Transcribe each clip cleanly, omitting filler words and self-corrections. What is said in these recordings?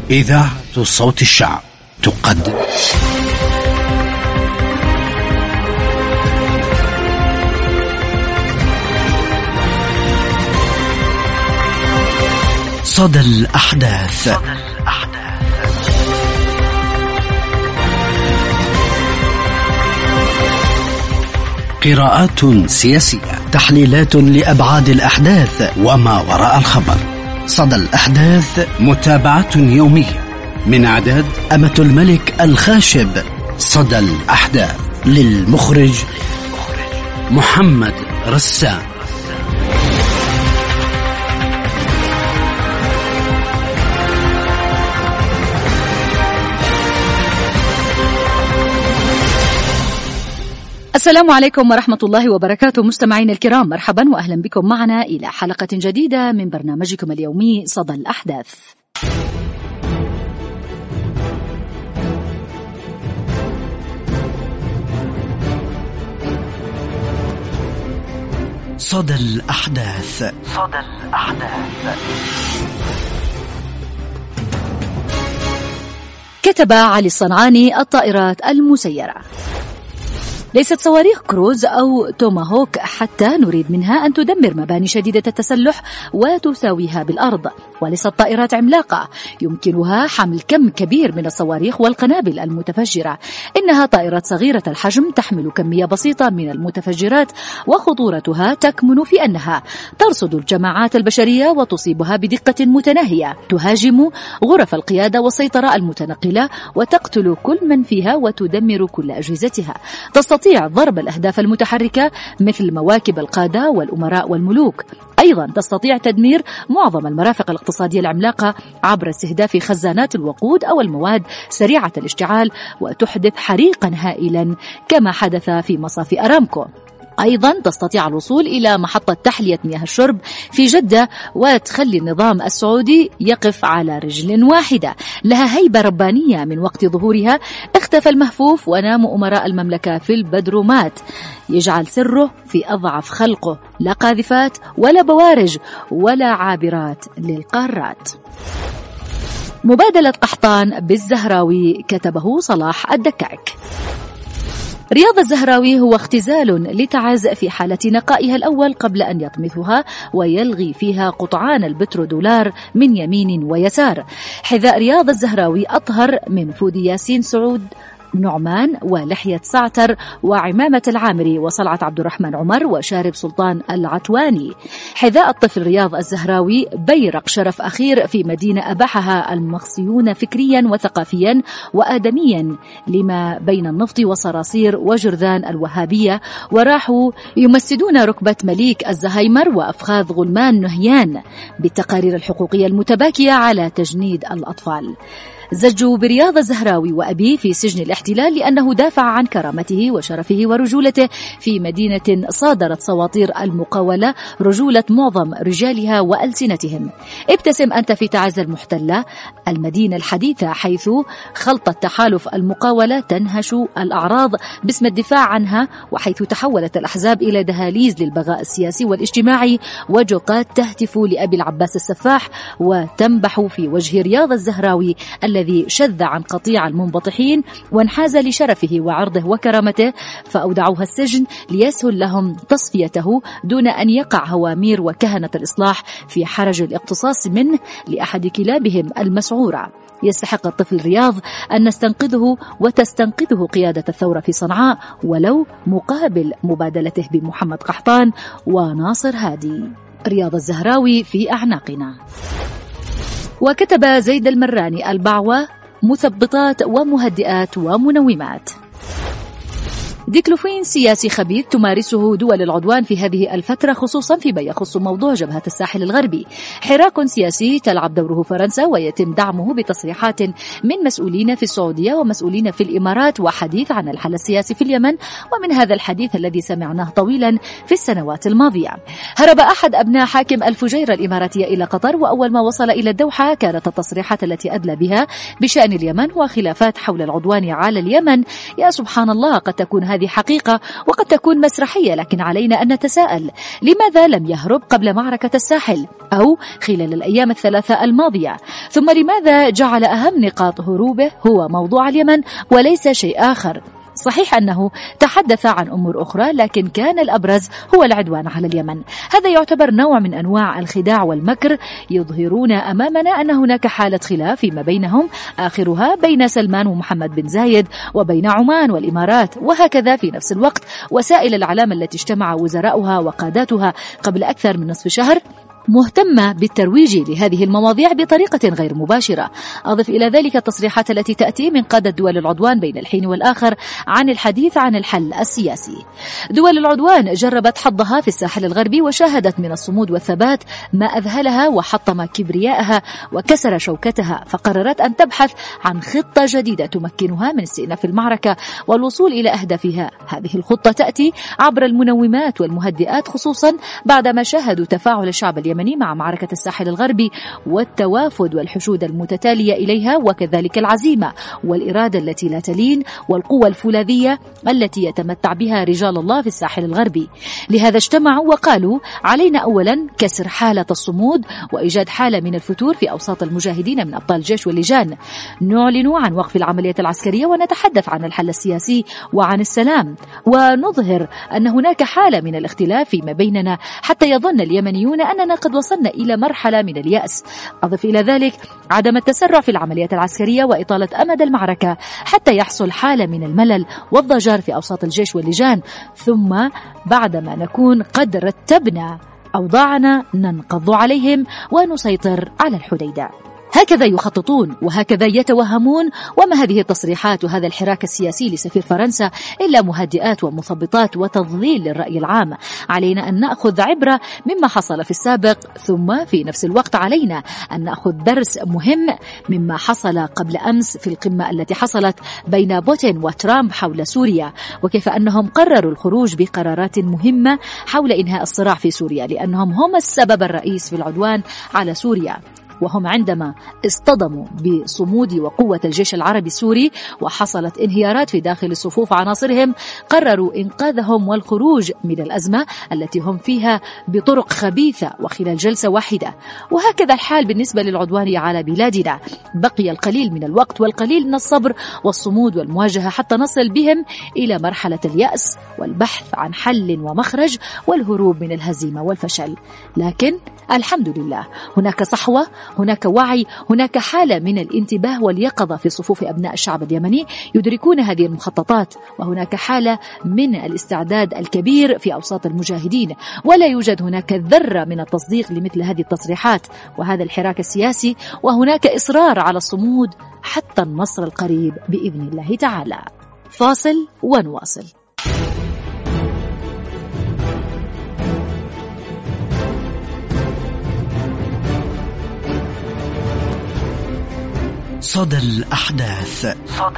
إذاعة صوت الشعب تقدم صدى الأحداث. قراءات سياسية، تحليلات لأبعاد الأحداث وما وراء الخبر. صدى الأحداث، متابعة يومية من إعداد أمة الملك الخاشب. صدى الأحداث للمخرج محمد رسام. السلام عليكم ورحمة الله وبركاته. مستمعين الكرام، مرحبا وأهلا بكم معنا إلى حلقة جديدة من برنامجكم اليومي صدى الأحداث. صدى الأحداث. كتب علي الصنعاني: الطائرات المسيرة ليست صواريخ كروز أو توماهوك حتى نريد منها أن تدمر مباني شديدة التسلح وتساويها بالأرض، وليست طائرات عملاقة يمكنها حمل كم كبير من الصواريخ والقنابل المتفجرة. إنها طائرات صغيرة الحجم تحمل كمية بسيطة من المتفجرات، وخطورتها تكمن في أنها ترصد الجماعات البشرية وتصيبها بدقة متناهية، تهاجم غرف القيادة والسيطرة المتنقلة وتقتل كل من فيها وتدمر كل أجهزتها. تستطيع ضرب الأهداف المتحركة مثل مواكب القادة والأمراء والملوك. أيضا تستطيع تدمير معظم المرافق الاقتصادية العملاقة عبر استهداف خزانات الوقود أو المواد سريعة الاشتعال، وتحدث حريقا هائلا كما حدث في مصافي أرامكو. أيضا تستطيع الوصول إلى محطة تحلية مياه الشرب في جدة وتخلي النظام السعودي يقف على رجل واحدة. لها هيبة ربانية. من وقت ظهورها اختفى المهفوف ونام أمراء المملكة في البدرومات، يجعل سره في أضعف خلقه، لا قاذفات ولا بوارج ولا عابرات للقارات. مبادلة قحطان بالزهراوي، كتبه صلاح الدكاك. رياض الزهراوي هو اختزال لتعز في حالة نقائها الأول قبل أن يطمثها ويلغي فيها قطعان البترودولار من يمين ويسار. حذاء رياض الزهراوي أطهر من فود ياسين سعود نعمان ولحية سعتر وعمامة العامري وصلعة عبد الرحمن عمر وشارب سلطان العتواني. حذاء الطفل رياض الزهراوي بيرق شرف أخير في مدينة أباحها المخصيون فكريا وثقافيا وآدميا لما بين النفط وصراصير وجرذان الوهابية، وراحوا يمسدون ركبة مليك الزهايمر وأفخاذ غلمان نهيان بالتقارير الحقوقية المتباكية على تجنيد الأطفال. زجوا برياض الزهراوي وأبيه في سجن الاحتلال لأنه دافع عن كرامته وشرفه ورجولته في مدينة صادرت سواطير المقاولة رجولة معظم رجالها وألسنتهم. ابتسم أنت في تعز المحتلة، المدينة الحديثة حيث خلط تحالف المقاولة تنهش الأعراض باسم الدفاع عنها، وحيث تحولت الأحزاب إلى دهاليز للبغاء السياسي والاجتماعي وجوقات تهتف لأبي العباس السفاح وتنبح في وجه رياض الزهراوي الذي شذ عن قطيع المنبطحين وانحاز لشرفه وعرضه وكرامته، فأودعوها السجن ليسهل لهم تصفيته دون أن يقع هوامير وكهنة الإصلاح في حرج الاقتصاص منه لأحد كلابهم المسعورة. يستحق الطفل رياض أن نستنقذه وتستنقذه قيادة الثورة في صنعاء ولو مقابل مبادلته بمحمد قحطان وناصر هادي. رياض الزهراوي في أعناقنا. وكتب زيد المراني: البعوة مثبطات ومهدئات ومنومات. ديكلوفين سياسي خبيث تمارسه دول العدوان في هذه الفترة، خصوصا فيما يخص موضوع جبهة الساحل الغربي. حراك سياسي تلعب دوره فرنسا ويتم دعمه بتصريحات من مسؤولين في السعودية ومسؤولين في الإمارات، وحديث عن الحل السياسي في اليمن، ومن هذا الحديث الذي سمعناه طويلا في السنوات الماضية. هرب أحد أبناء حاكم الفجيرة الإماراتية إلى قطر، وأول ما وصل إلى الدوحة كانت التصريحات التي أدلى بها بشأن اليمن وخلافات حول العدوان على اليمن. يا سبحان الله، قد تكون هذه حقيقة وقد تكون مسرحية، لكن علينا أن نتساءل: لماذا لم يهرب قبل معركة الساحل أو خلال الأيام الثلاثة الماضية؟ ثم لماذا جعل أهم نقاط هروبه هو موضوع اليمن وليس شيء آخر؟ صحيح أنه تحدث عن أمور أخرى، لكن كان الأبرز هو العدوان على اليمن. هذا يعتبر نوع من أنواع الخداع والمكر، يظهرون أمامنا أن هناك حالة خلاف فيما بينهم، آخرها بين سلمان ومحمد بن زايد وبين عمان والإمارات. وهكذا في نفس الوقت وسائل الإعلام التي اجتمع وزراؤها وقاداتها قبل أكثر من نصف شهر مهتمة بالترويج لهذه المواضيع بطريقة غير مباشرة. أضف إلى ذلك التصريحات التي تأتي من قادة دول العدوان بين الحين والآخر عن الحديث عن الحل السياسي. دول العدوان جربت حظها في الساحل الغربي وشاهدت من الصمود والثبات ما أذهلها وحطم كبريائها وكسر شوكتها، فقررت أن تبحث عن خطة جديدة تمكنها من استئناف المعركة والوصول إلى أهدافها. هذه الخطة تأتي عبر المنومات والمهدئات، خصوصا بعدما شاهدوا تفاعل الشعب اليمني مع معركة الساحل الغربي والتوافد والحشود المتتالية إليها، وكذلك العزيمة والإرادة التي لا تلين والقوة الفولاذية التي يتمتع بها رجال الله في الساحل الغربي. لهذا اجتمعوا وقالوا: علينا أولا كسر حالة الصمود وإيجاد حالة من الفتور في أوساط المجاهدين من أبطال الجيش واللجان. نعلن عن وقف العملية العسكرية ونتحدث عن الحل السياسي وعن السلام، ونظهر أن هناك حالة من الاختلاف فيما بيننا حتى يظن اليمنيون أننا قد وصلنا إلى مرحلة من اليأس. أضف إلى ذلك عدم التسرع في العمليات العسكرية وإطالة أمد المعركة حتى يحصل حالة من الملل والضجر في أوساط الجيش واللجان، ثم بعدما نكون قد رتبنا أوضاعنا ننقض عليهم ونسيطر على الحديدة. هكذا يخططون وهكذا يتوهمون. وما هذه التصريحات وهذا الحراك السياسي لسفير فرنسا إلا مهدئات ومثبطات وتضليل للرأي العام. علينا أن نأخذ عبرة مما حصل في السابق، ثم في نفس الوقت علينا أن نأخذ درس مهم مما حصل قبل أمس في القمة التي حصلت بين بوتين وترامب حول سوريا، وكيف أنهم قرروا الخروج بقرارات مهمة حول إنهاء الصراع في سوريا، لأنهم هم السبب الرئيس في العدوان على سوريا. وهم عندما اصطدموا بصمود وقوة الجيش العربي السوري وحصلت انهيارات في داخل صفوف عناصرهم، قرروا إنقاذهم والخروج من الأزمة التي هم فيها بطرق خبيثة وخلال جلسة واحدة. وهكذا الحال بالنسبة للعدوان على بلادنا. بقي القليل من الوقت والقليل من الصبر والصمود والمواجهة حتى نصل بهم إلى مرحلة اليأس والبحث عن حل ومخرج والهروب من الهزيمة والفشل. لكن الحمد لله هناك صحوة، هناك وعي، هناك حالة من الانتباه واليقظة في صفوف أبناء الشعب اليمني يدركون هذه المخططات، وهناك حالة من الاستعداد الكبير في أوساط المجاهدين، ولا يوجد هناك ذرة من التصديق لمثل هذه التصريحات وهذا الحراك السياسي، وهناك إصرار على الصمود حتى النصر القريب بإذن الله تعالى. فاصل ونواصل. صدى الأحداث.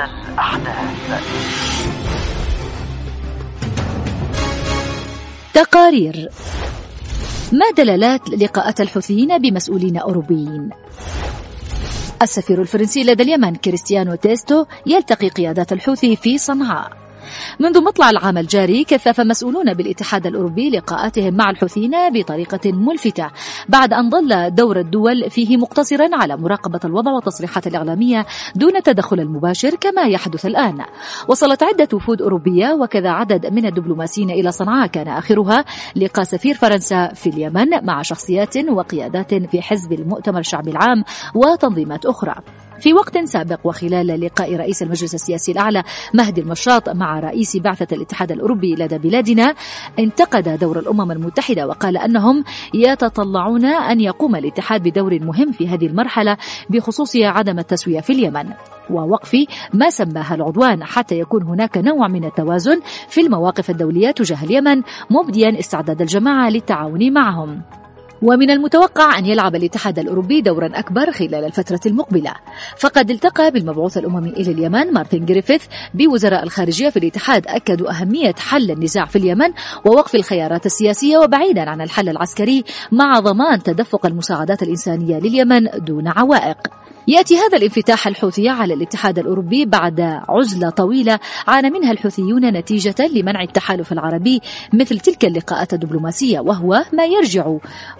تقارير. ما دلالات لقاءات الحوثيين بمسؤولين أوروبيين؟ السفير الفرنسي لدى اليمن كريستيانو تيستو يلتقي قيادات الحوثي في صنعاء. منذ مطلع العام الجاري كثف مسؤولون بالاتحاد الأوروبي لقاءاتهم مع الحوثيين بطريقة ملفتة، بعد أن ظل دور الدول فيه مقتصرا على مراقبة الوضع والتصريحات الإعلامية دون تدخل المباشر كما يحدث الآن. وصلت عدة وفود أوروبية وكذا عدد من الدبلوماسيين إلى صنعاء، كان آخرها لقاء سفير فرنسا في اليمن مع شخصيات وقيادات في حزب المؤتمر الشعبي العام وتنظيمات أخرى. في وقت سابق وخلال لقاء رئيس المجلس السياسي الأعلى مهدي المشاط مع رئيس بعثة الاتحاد الأوروبي لدى بلادنا، انتقد دور الأمم المتحدة وقال أنهم يتطلعون أن يقوم الاتحاد بدور مهم في هذه المرحلة بخصوص عدم التسوية في اليمن ووقف ما سماها العدوان، حتى يكون هناك نوع من التوازن في المواقف الدولية تجاه اليمن، مبديا استعداد الجماعة للتعاون معهم. ومن المتوقع أن يلعب الاتحاد الأوروبي دورا أكبر خلال الفترة المقبلة، فقد التقى بالمبعوث الأممي إلى اليمن مارتن جريفيث بوزراء الخارجية في الاتحاد، أكدوا أهمية حل النزاع في اليمن ووقف الخيارات السياسية وبعيدا عن الحل العسكري، مع ضمان تدفق المساعدات الإنسانية لليمن دون عوائق. يأتي هذا الانفتاح الحوثي على الاتحاد الأوروبي بعد عزلة طويلة عانى منها الحوثيون نتيجة لمنع التحالف العربي مثل تلك اللقاءات الدبلوماسية، وهو ما يرجع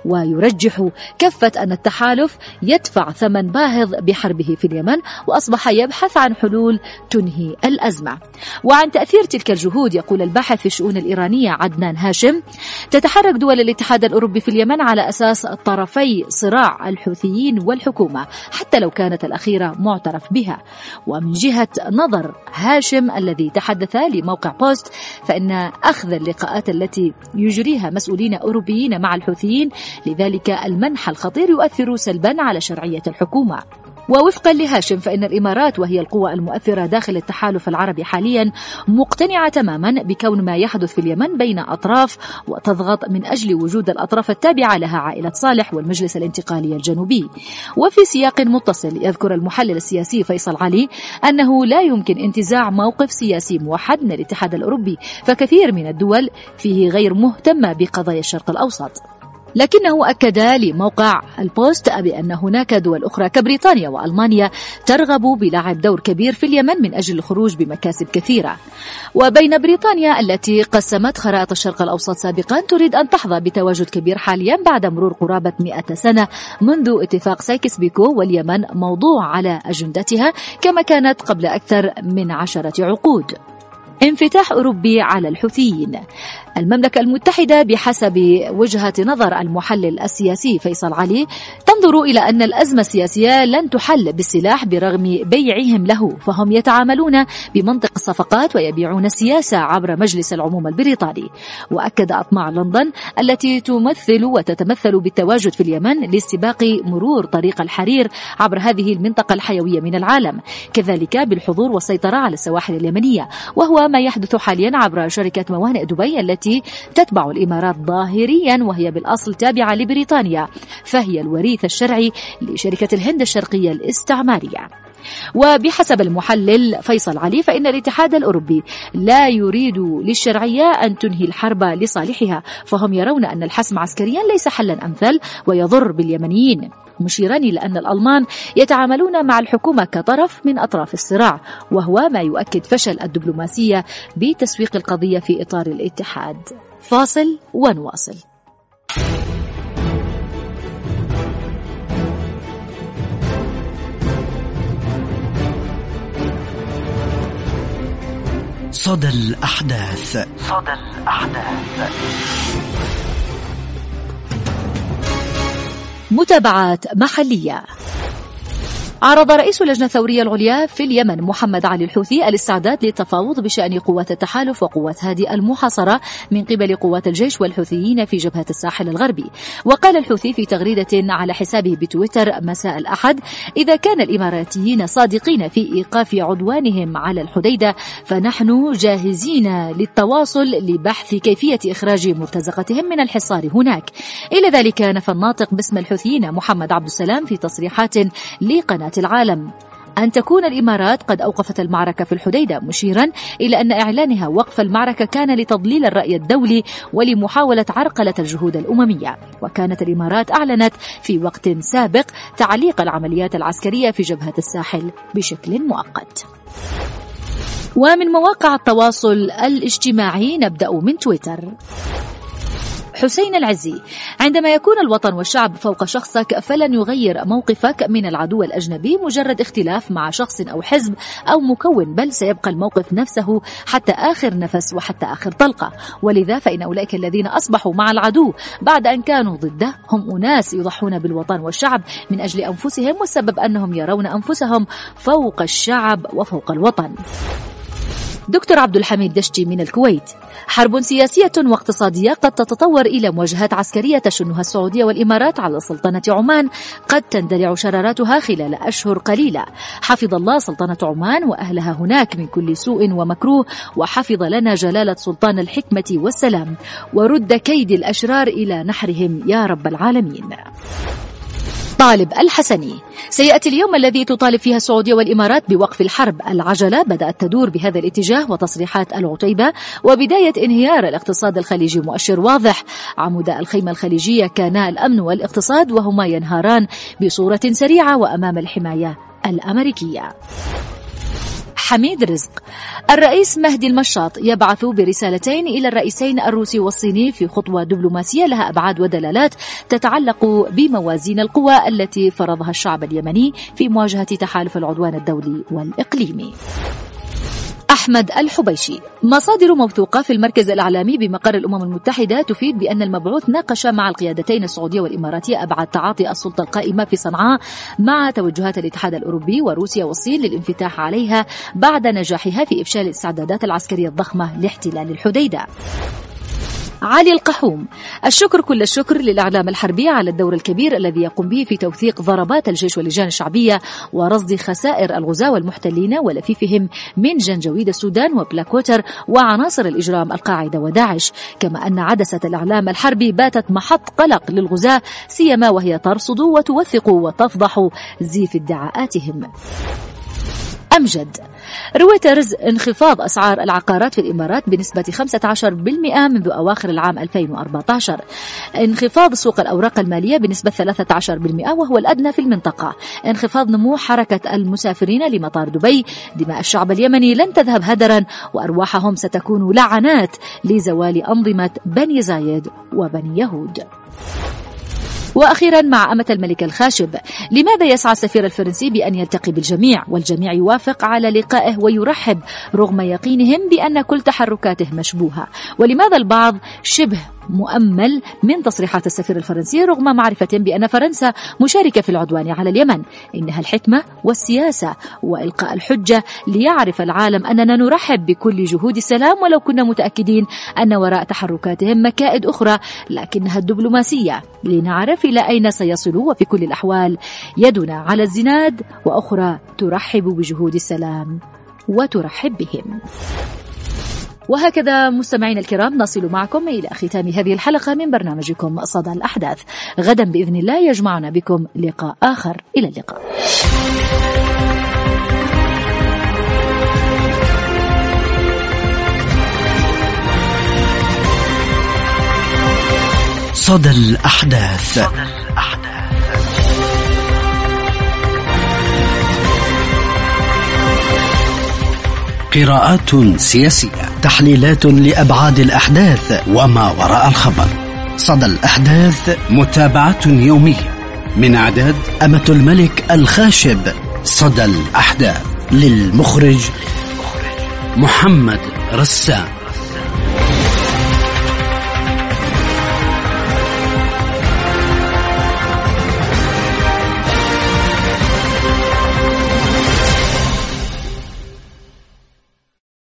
ويرجح كفة أن التحالف يدفع ثمن باهظ بحربه في اليمن، وأصبح يبحث عن حلول تنهي الأزمة. وعن تأثير تلك الجهود يقول الباحث في الشؤون الإيرانية عدنان هاشم: تتحرك دول الاتحاد الأوروبي في اليمن على أساس طرفي صراع الحوثيين والحكومة حتى لو كانت الأخيرة معترف بها. ومن جهة نظر هاشم الذي تحدث لموقع بوست، فإن أخذ اللقاءات التي يجريها مسؤولين أوروبيين مع الحوثيين لذلك المنح الخطير يؤثر سلبا على شرعية الحكومة. ووفقا لهاشم فإن الإمارات وهي القوى المؤثرة داخل التحالف العربي حاليا مقتنعة تماما بكون ما يحدث في اليمن بين أطراف وتضغط من أجل وجود الأطراف التابعة لها عائلة صالح والمجلس الانتقالي الجنوبي. وفي سياق متصل يذكر المحلل السياسي فيصل علي أنه لا يمكن انتزاع موقف سياسي موحد من الاتحاد الأوروبي، فكثير من الدول فيه غير مهتمة بقضايا الشرق الأوسط. لكنه أكد لموقع البوست بأن هناك دول أخرى كبريطانيا وألمانيا ترغب بلعب دور كبير في اليمن من أجل الخروج بمكاسب كثيرة. وبين بريطانيا التي قسمت خرائط الشرق الأوسط سابقا تريد أن تحظى بتواجد كبير حاليا بعد مرور قرابة 100 سنة منذ اتفاق سايكس بيكو، واليمن موضوع على أجندتها كما كانت قبل أكثر من 10 عقود. انفتاح أوروبي على الحوثيين. المملكة المتحدة بحسب وجهة نظر المحلل السياسي فيصل علي تنظر إلى أن الأزمة السياسية لن تحل بالسلاح برغم بيعهم له، فهم يتعاملون بمنطق الصفقات ويبيعون السياسة عبر مجلس العموم البريطاني. وأكد أطماع لندن التي تمثل وتتمثل بالتواجد في اليمن لاستباق مرور طريق الحرير عبر هذه المنطقة الحيوية من العالم، كذلك بالحضور والسيطرة على السواحل اليمنية، وهو ما يحدث حاليا عبر شركة موانئ دبي التي تتبع الإمارات ظاهريا وهي بالأصل تابعة لبريطانيا، فهي الوريث الشرعي لشركة الهند الشرقية الاستعمارية. وبحسب المحلل فيصل علي فإن الاتحاد الأوروبي لا يريد للشرعية أن تنهي الحرب لصالحها، فهم يرون أن الحسم عسكريا ليس حلا أمثل ويضر باليمنيين، مشيرا إلى أن الألمان يتعاملون مع الحكومة كطرف من أطراف الصراع، وهو ما يؤكد فشل الدبلوماسية بتسويق القضية في إطار الاتحاد. فاصل ونواصل. صدى الأحداث. متابعات محلية. عرض رئيس اللجنة الثورية العليا في اليمن محمد علي الحوثي الاستعداد للتفاوض بشأن قوات التحالف وقوات هادئ المحاصرة من قبل قوات الجيش والحوثيين في جبهة الساحل الغربي. وقال الحوثي في تغريدة على حسابه بتويتر مساء الأحد: إذا كان الإماراتيين صادقين في إيقاف عدوانهم على الحديدة فنحن جاهزين للتواصل لبحث كيفية إخراج مرتزقتهم من الحصار هناك. إلى ذلك نفى الناطق باسم الحوثيين محمد عبد السلام في تصريحات لقناة العالم أن تكون الإمارات قد أوقفت المعركة في الحديدة، مشيرا إلى أن إعلانها وقف المعركة كان لتضليل الرأي الدولي ولمحاولة عرقلة الجهود الأممية. وكانت الإمارات أعلنت في وقت سابق تعليق العمليات العسكرية في جبهة الساحل بشكل مؤقت. ومن مواقع التواصل الاجتماعي نبدأ من تويتر. حسين العزي: عندما يكون الوطن والشعب فوق شخصك فلن يغير موقفك من العدو الأجنبي مجرد اختلاف مع شخص أو حزب أو مكون، بل سيبقى الموقف نفسه حتى آخر نفس وحتى آخر طلقة. ولذا فإن أولئك الذين أصبحوا مع العدو بعد أن كانوا ضده هم أناس يضحون بالوطن والشعب من أجل أنفسهم، والسبب أنهم يرون أنفسهم فوق الشعب وفوق الوطن. دكتور عبد الحميد دشتي من الكويت: حرب سياسية واقتصادية قد تتطور إلى مواجهات عسكرية تشنها السعودية والإمارات على سلطنة عمان قد تندلع شراراتها خلال أشهر قليلة. حفظ الله سلطنة عمان وأهلها هناك من كل سوء ومكروه، وحفظ لنا جلالة سلطان الحكمة والسلام، ورد كيد الأشرار إلى نحرهم يا رب العالمين. طالب الحسني: سيأتي اليوم الذي تطالب فيها السعودية والإمارات بوقف الحرب. العجلة بدأت تدور بهذا الاتجاه، وتصريحات العتيبة وبداية انهيار الاقتصاد الخليجي مؤشر واضح. عمود الخيمة الخليجية كانا الأمن والاقتصاد، وهما ينهاران بصورة سريعة وأمام الحماية الأمريكية. حميد رزق. الرئيس مهدي المشاط يبعث برسالتين إلى الرئيسين الروسي والصيني في خطوة دبلوماسية لها أبعاد ودلالات تتعلق بموازين القوى التي فرضها الشعب اليمني في مواجهة تحالف العدوان الدولي والإقليمي. أحمد الحبيشي. مصادر موثوقة في المركز الإعلامي بمقر الأمم المتحدة تفيد بأن المبعوث ناقش مع القيادتين السعودية والإماراتية أبعاد تعاطي السلطة القائمة في صنعاء مع توجهات الاتحاد الأوروبي وروسيا والصين للانفتاح عليها بعد نجاحها في إفشال الاستعدادات العسكرية الضخمة لاحتلال الحديدة. علي القحوم. الشكر كل الشكر للإعلام الحربي على الدور الكبير الذي يقوم به في توثيق ضربات الجيش واللجان الشعبية ورصد خسائر الغزاة والمحتلين ولفيفهم من جنجويد السودان وبلاكوتر وعناصر الإجرام القاعدة وداعش، كما أن عدسة الإعلام الحربي باتت محط قلق للغزاة، سيما وهي ترصد وتوثق وتفضح زيف ادعاءاتهم. أمجد. رويترز. انخفاض أسعار العقارات في الإمارات بنسبة 15% منذ أواخر العام 2014. انخفاض سوق الأوراق المالية بنسبة 13% وهو الأدنى في المنطقة. انخفاض نمو حركة المسافرين لمطار دبي. دماء الشعب اليمني لن تذهب هدرا، وأرواحهم ستكون لعنات لزوال أنظمة بني زايد وبني يهود. وأخيرا مع أمة الملك الخاشب. لماذا يسعى السفير الفرنسي بأن يلتقي بالجميع والجميع يوافق على لقائه ويرحب رغم يقينهم بأن كل تحركاته مشبوهة؟ ولماذا البعض شبه مؤمل من تصريحات السفير الفرنسي رغم معرفة بأن فرنسا مشاركة في العدوان على اليمن؟ إنها الحكمة والسياسة وإلقاء الحجة ليعرف العالم أننا نرحب بكل جهود السلام، ولو كنا متأكدين أن وراء تحركاتهم مكائد أخرى لكنها الدبلوماسية، لنعرف إلى أين سيصلوا. وفي كل الأحوال يدنا على الزناد، وأخرى ترحب بجهود السلام وترحب بهم. وهكذا مستمعين الكرام نصل معكم إلى ختام هذه الحلقة من برنامجكم صدى الأحداث. غدا بإذن الله يجمعنا بكم لقاء آخر. إلى اللقاء. صدى الأحداث. قراءات سياسية، تحليلات لأبعاد الأحداث وما وراء الخبر. صدى الأحداث، متابعة يومية من إعداد أمة الملك الخاشب. صدى الأحداث، للمخرج محمد رسام.